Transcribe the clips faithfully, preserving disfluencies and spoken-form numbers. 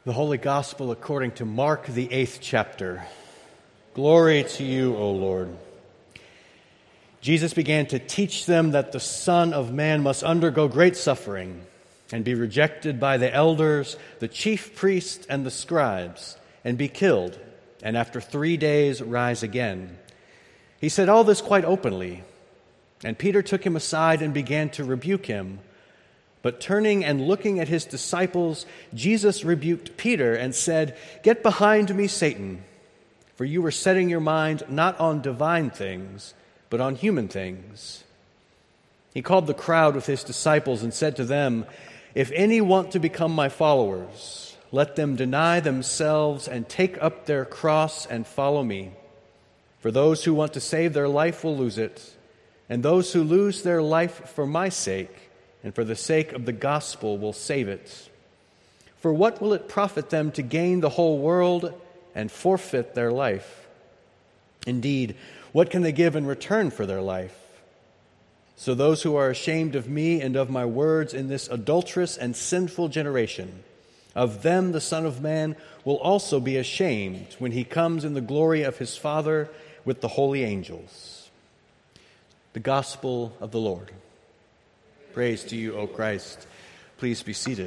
The Holy Gospel according to Mark, the eighth chapter. Glory to you, O Lord. Jesus began to teach them that the Son of Man must undergo great suffering and be rejected by the elders, the chief priests, and the scribes, and be killed, and after three days rise again. He said all this quite openly, and Peter took him aside and began to rebuke him. But turning and looking at his disciples, Jesus rebuked Peter and said, "Get behind me, Satan, for you are setting your mind not on divine things, but on human things." He called the crowd with his disciples and said to them, "If any want to become my followers, let them deny themselves and take up their cross and follow me. For those who want to save their life will lose it, and those who lose their life for my sake and for the sake of the gospel will save it. For what will it profit them to gain the whole world and forfeit their life? Indeed, what can they give in return for their life? So those who are ashamed of me and of my words in this adulterous and sinful generation, of them the Son of Man will also be ashamed when he comes in the glory of his Father with the holy angels." The Gospel of the Lord. Praise to you, O Christ. Please be seated.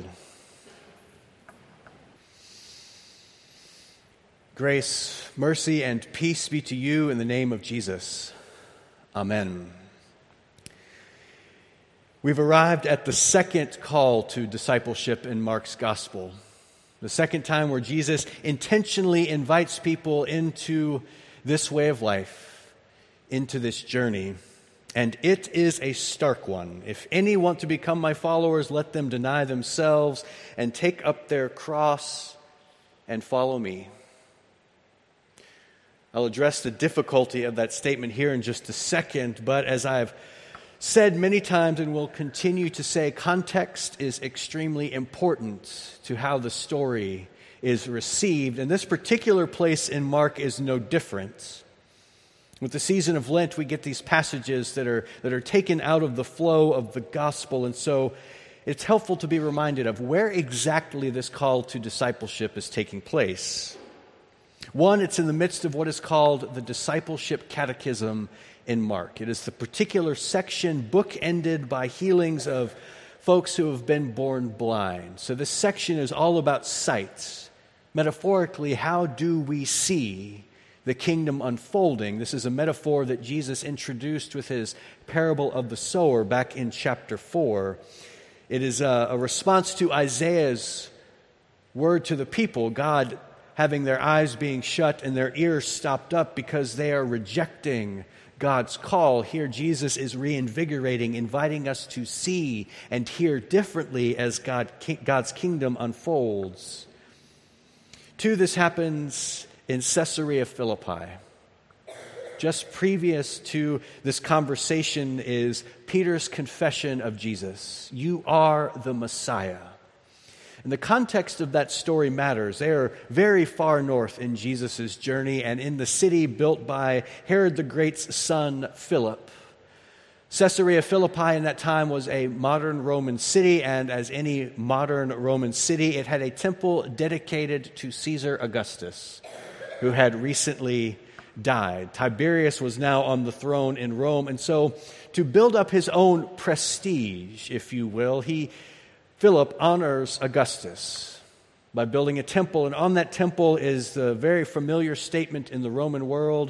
Grace, mercy, and peace be to you in the name of Jesus. Amen. We've arrived at the second call to discipleship in Mark's Gospel. The second time where Jesus intentionally invites people into this way of life, into this journey. And it is a stark one. If any want to become my followers, let them deny themselves and take up their cross and follow me. I'll address the difficulty of that statement here in just a second, but as I've said many times and will continue to say, context is extremely important to how the story is received. And this particular place in Mark is no different. With the season of Lent, we get these passages that are that are taken out of the flow of the gospel, and so it's helpful to be reminded of where exactly this call to discipleship is taking place. One, it's in the midst of what is called the Discipleship Catechism in Mark. It is the particular section bookended by healings of folks who have been born blind. So this section is all about sight. Metaphorically, how do we see the kingdom unfolding? This is a metaphor that Jesus introduced with his parable of the sower back in chapter four. It is a, a response to Isaiah's word to the people, God having their eyes being shut and their ears stopped up because they are rejecting God's call. Here Jesus is reinvigorating, inviting us to see and hear differently as God, God's kingdom unfolds. Two, this happens in Caesarea Philippi. Just previous to this conversation is Peter's confession of Jesus. You are the Messiah. And the context of that story matters. They are very far north in Jesus' journey and in the city built by Herod the Great's son, Philip. Caesarea Philippi in that time was a modern Roman city, and as any modern Roman city, it had a temple dedicated to Caesar Augustus, who had recently died. Tiberius was now on the throne in Rome, and so to build up his own prestige, if you will, he, Philip, honors Augustus by building a temple, and on that temple is the very familiar statement in the Roman world,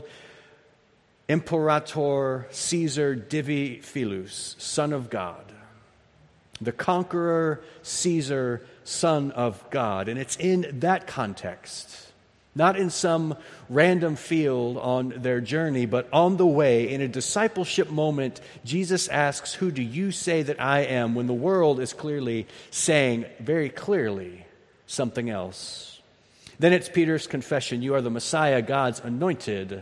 Imperator Caesar Divi Filus, Son of God. The conqueror Caesar, Son of God. And it's in that context, not in some random field on their journey, but on the way, in a discipleship moment, Jesus asks, "Who do you say that I am?" when the world is clearly saying, very clearly, something else. Then it's Peter's confession, "You are the Messiah, God's anointed."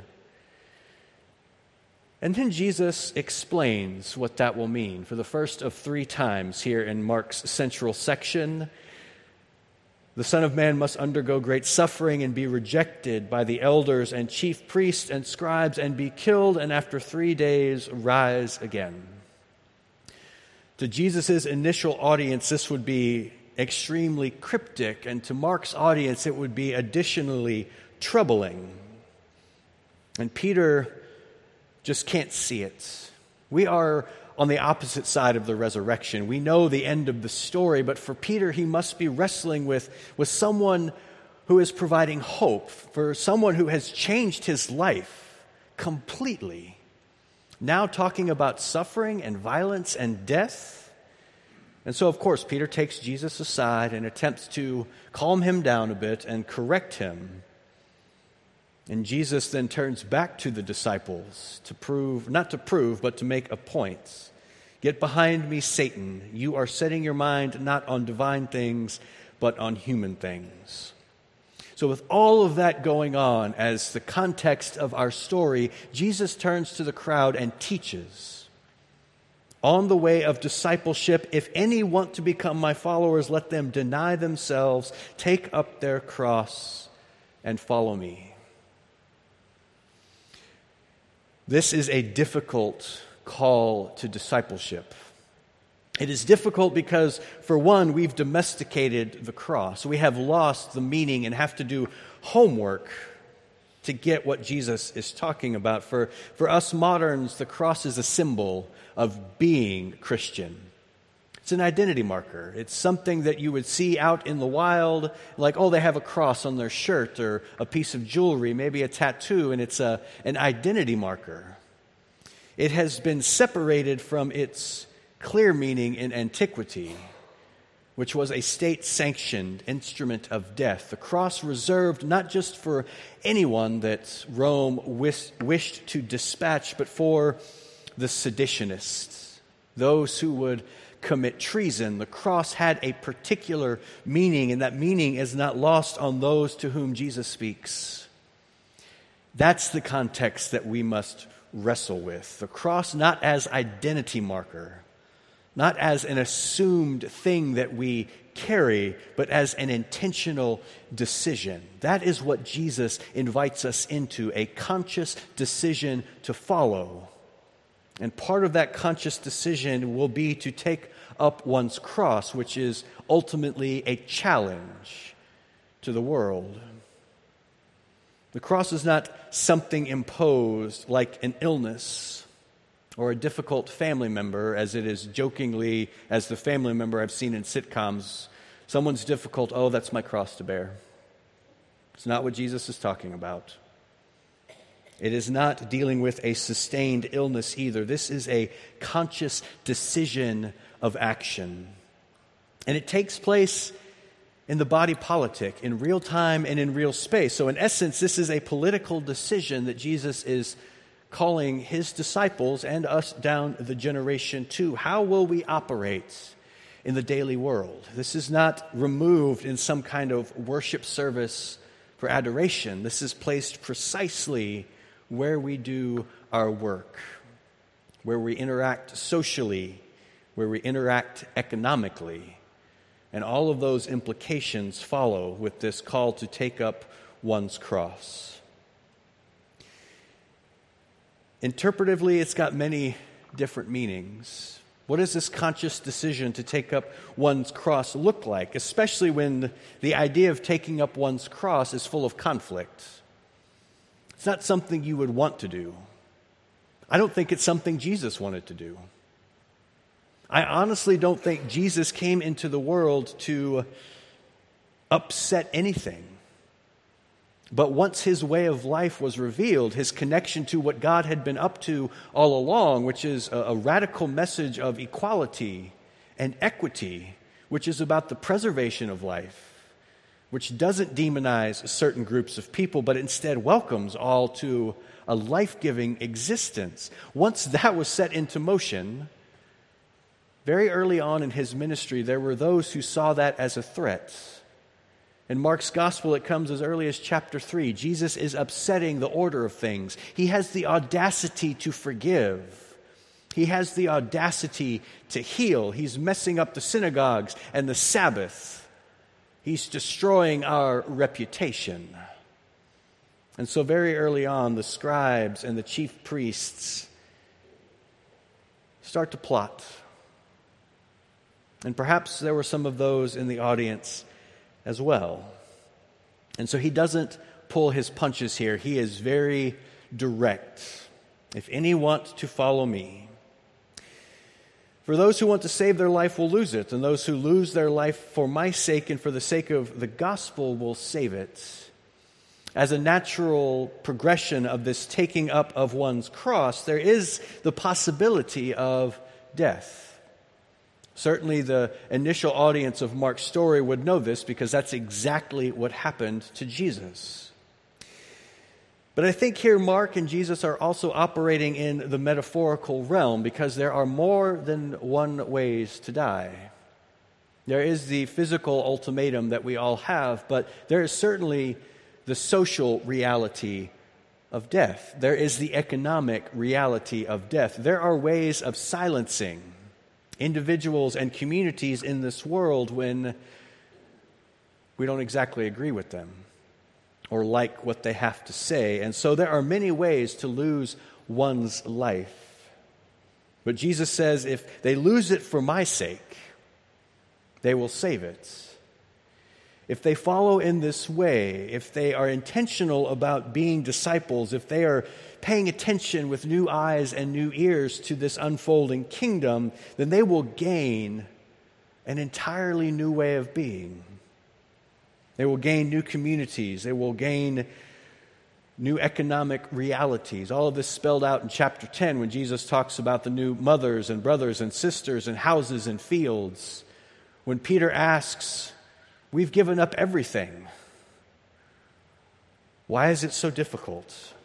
And then Jesus explains what that will mean for the first of three times here in Mark's central section. The Son of Man must undergo great suffering and be rejected by the elders and chief priests and scribes and be killed, and after three days rise again. To Jesus' initial audience, this would be extremely cryptic, and to Mark's audience, it would be additionally troubling. And Peter just can't see it. We are on the opposite side of the resurrection. We know the end of the story, but for Peter, he must be wrestling with, with someone who is providing hope, for someone who has changed his life completely. Now talking about suffering and violence and death. And so, of course, Peter takes Jesus aside and attempts to calm him down a bit and correct him. And Jesus then turns back to the disciples to prove, not to prove, but to make a point. Get behind me, Satan. You are setting your mind not on divine things, but on human things. So with all of that going on as the context of our story, Jesus turns to the crowd and teaches. On the way of discipleship, if any want to become my followers, let them deny themselves, take up their cross, and follow me. This is a difficult call to discipleship. It is difficult because, for one, we've domesticated the cross. We have lost the meaning and have to do homework to get what Jesus is talking about. For, for us moderns, the cross is a symbol of being Christian. It's an identity marker. It's something that you would see out in the wild, like, oh, they have a cross on their shirt or a piece of jewelry, maybe a tattoo, and it's a, an identity marker. It has been separated from its clear meaning in antiquity, which was a state-sanctioned instrument of death. The cross reserved not just for anyone that Rome wish, wished to dispatch, but for the seditionists, those who would commit treason. The cross had a particular meaning, and that meaning is not lost on those to whom Jesus speaks. That's the context that we must wrestle with. The cross not as identity marker, not as an assumed thing that we carry, but as an intentional decision. That is what Jesus invites us into, a conscious decision to follow. And part of that conscious decision will be to take up one's cross, which is ultimately a challenge to the world. The cross is not something imposed like an illness or a difficult family member, as it is jokingly, as the family member I've seen in sitcoms. Someone's difficult, oh, that's my cross to bear. It's not what Jesus is talking about. It is not dealing with a sustained illness either. This is a conscious decision of action. And it takes place in the body politic, in real time and in real space. So in essence, this is a political decision that Jesus is calling his disciples and us down the generation to. How will we operate in the daily world? This is not removed in some kind of worship service for adoration. This is placed precisely where we do our work, where we interact socially, where we interact economically. And all of those implications follow with this call to take up one's cross. Interpretively, it's got many different meanings. What does this conscious decision to take up one's cross look like, especially when the idea of taking up one's cross is full of conflict? It's not something you would want to do. I don't think it's something Jesus wanted to do. I honestly don't think Jesus came into the world to upset anything. But once his way of life was revealed, his connection to what God had been up to all along, which is a, a radical message of equality and equity, which is about the preservation of life, which doesn't demonize certain groups of people, but instead welcomes all to a life-giving existence. Once that was set into motion, very early on in his ministry, there were those who saw that as a threat. In Mark's gospel, it comes as early as chapter three. Jesus is upsetting the order of things. He has the audacity to forgive. He has the audacity to heal. He's messing up the synagogues and the Sabbath. He's destroying our reputation. And so very early on, the scribes and the chief priests start to plot. And perhaps there were some of those in the audience as well. And so he doesn't pull his punches here. He is very direct. If any want to follow me. For those who want to save their life will lose it, and those who lose their life for my sake and for the sake of the gospel will save it. As a natural progression of this taking up of one's cross, there is the possibility of death. Certainly the initial audience of Mark's story would know this because that's exactly what happened to Jesus. But I think here Mark and Jesus are also operating in the metaphorical realm because there are more than one ways to die. There is the physical ultimatum that we all have, but there is certainly the social reality of death. There is the economic reality of death. There are ways of silencing individuals and communities in this world when we don't exactly agree with them or like what they have to say. And so there are many ways to lose one's life. But Jesus says if they lose it for my sake, they will save it. If they follow in this way, if they are intentional about being disciples, if they are paying attention with new eyes and new ears to this unfolding kingdom, then they will gain an entirely new way of being. They will gain new communities. They will gain new economic realities. All of this spelled out in chapter ten when Jesus talks about the new mothers and brothers and sisters and houses and fields. When Peter asks, we've given up everything. Why is it so difficult?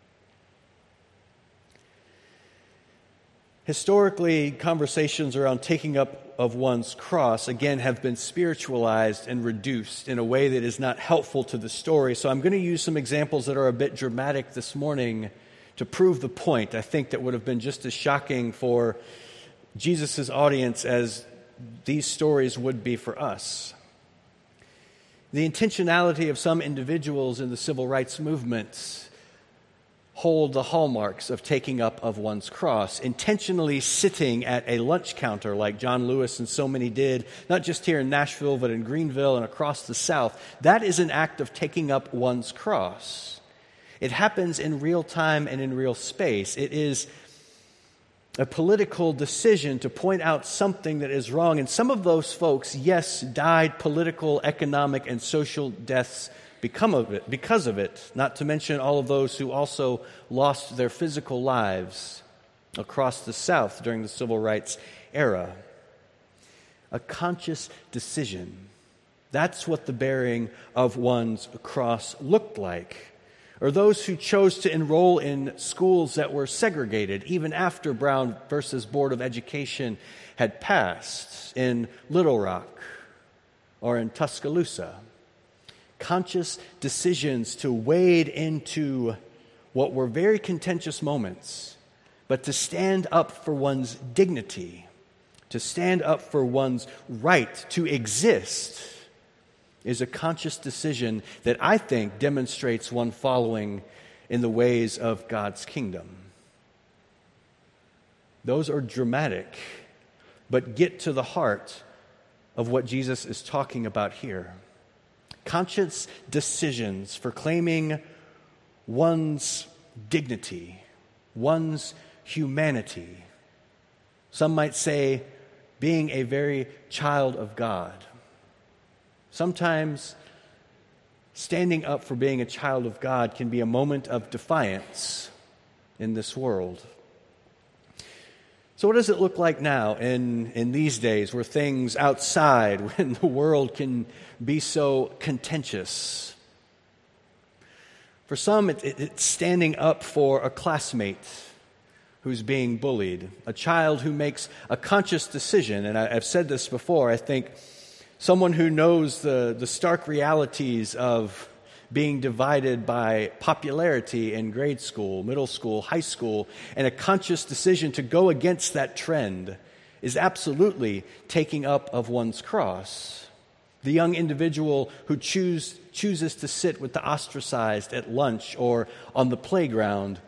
Historically, conversations around taking up of one's cross, again, have been spiritualized and reduced in a way that is not helpful to the story. So I'm going to use some examples that are a bit dramatic this morning to prove the point. I think that would have been just as shocking for Jesus' audience as these stories would be for us. The intentionality of some individuals in the civil rights movement hold the hallmarks of taking up of one's cross, intentionally sitting at a lunch counter like John Lewis and so many did, not just here in Nashville, but in Greenville and across the South. That is an act of taking up one's cross. It happens in real time and in real space. It is a political decision to point out something that is wrong. And some of those folks, yes, died political, economic, and social deaths Become of it, because of it, not to mention all of those who also lost their physical lives across the South during the civil rights era. A conscious decision. That's what the bearing of one's cross looked like. Or those who chose to enroll in schools that were segregated, even after Brown versus Board of Education had passed in Little Rock or in Tuscaloosa. Conscious decisions to wade into what were very contentious moments, but to stand up for one's dignity, to stand up for one's right to exist, is a conscious decision that I think demonstrates one following in the ways of God's kingdom. Those are dramatic, but get to the heart of what Jesus is talking about here. Conscious decisions for claiming one's dignity, one's humanity. Some might say being a very child of God. Sometimes standing up for being a child of God can be a moment of defiance in this world. So what does it look like now in, in these days where things outside, when the world can be so contentious? For some, it, it, it's standing up for a classmate who's being bullied, a child who makes a conscious decision. And I, I've said this before, I think someone who knows the, the stark realities of being divided by popularity in grade school, middle school, high school, and a conscious decision to go against that trend is absolutely taking up of one's cross. The young individual who choose, chooses to sit with the ostracized at lunch or on the playground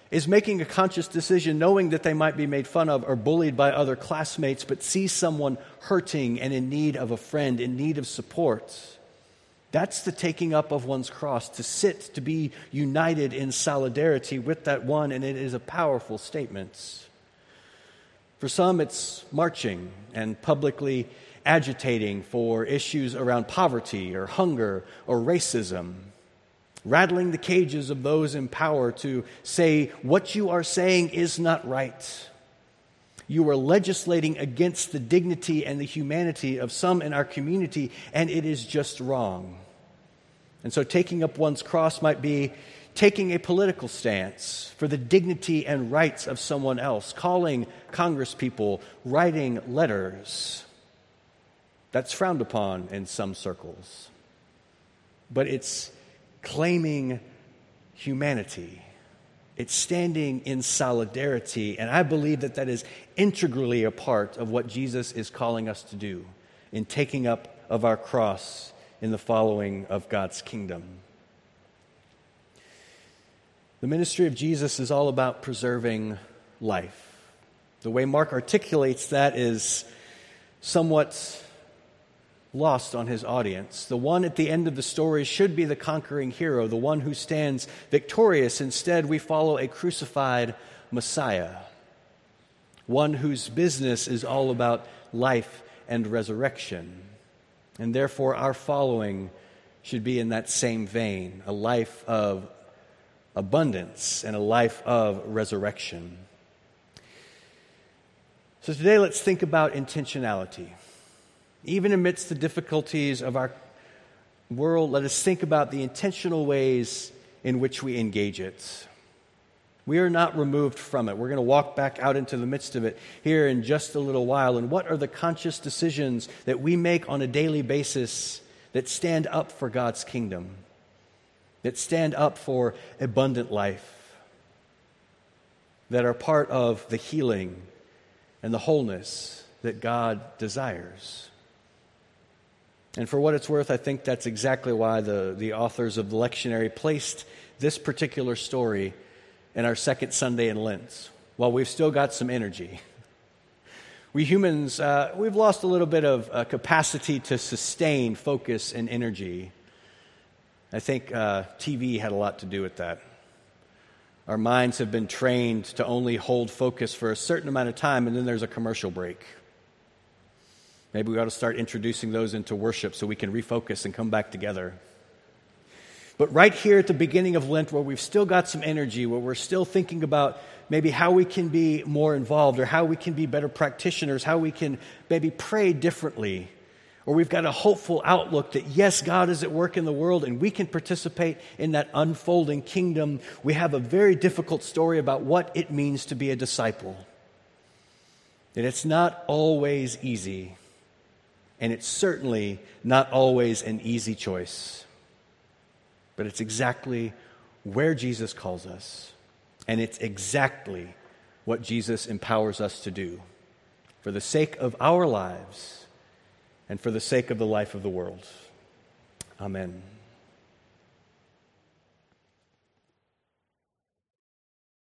is making a conscious decision knowing that they might be made fun of or bullied by other classmates, but see someone hurting and in need of a friend, in need of support. That's the taking up of one's cross, to sit, to be united in solidarity with that one, and it is a powerful statement. For some, it's marching and publicly agitating for issues around poverty or hunger or racism, rattling the cages of those in power to say, what you are saying is not right. You are legislating against the dignity and the humanity of some in our community, and it is just wrong. And so taking up one's cross might be taking a political stance for the dignity and rights of someone else, calling congresspeople, writing letters. That's frowned upon in some circles. But it's claiming humanity. It's standing in solidarity, and I believe that that is integrally a part of what Jesus is calling us to do in taking up of our cross in the following of God's kingdom. The ministry of Jesus is all about preserving life. The way Mark articulates that is somewhat lost on his audience. The one at the end of the story should be the conquering hero, the one who stands victorious. Instead, we follow a crucified Messiah, one whose business is all about life and resurrection. And therefore, our following should be in that same vein, a life of abundance and a life of resurrection. So today, let's think about intentionality. Even amidst the difficulties of our world, let us think about the intentional ways in which we engage it. We are not removed from it. We're going to walk back out into the midst of it here in just a little while. And what are the conscious decisions that we make on a daily basis that stand up for God's kingdom, that stand up for abundant life, that are part of the healing and the wholeness that God desires? And for what it's worth, I think that's exactly why the, the authors of the lectionary placed this particular story in our second Sunday in Lent, while we've still got some energy. We humans, uh, we've lost a little bit of uh, capacity to sustain focus and energy. I think uh, T V had a lot to do with that. Our minds have been trained to only hold focus for a certain amount of time, and then there's a commercial break. Maybe we ought to start introducing those into worship so we can refocus and come back together. But right here at the beginning of Lent, where we've still got some energy, where we're still thinking about maybe how we can be more involved or how we can be better practitioners, how we can maybe pray differently, or we've got a hopeful outlook that, yes, God is at work in the world and we can participate in that unfolding kingdom, we have a very difficult story about what it means to be a disciple. And it's not always easy. And it's certainly not always an easy choice. But it's exactly where Jesus calls us. And it's exactly what Jesus empowers us to do for the sake of our lives and for the sake of the life of the world. Amen.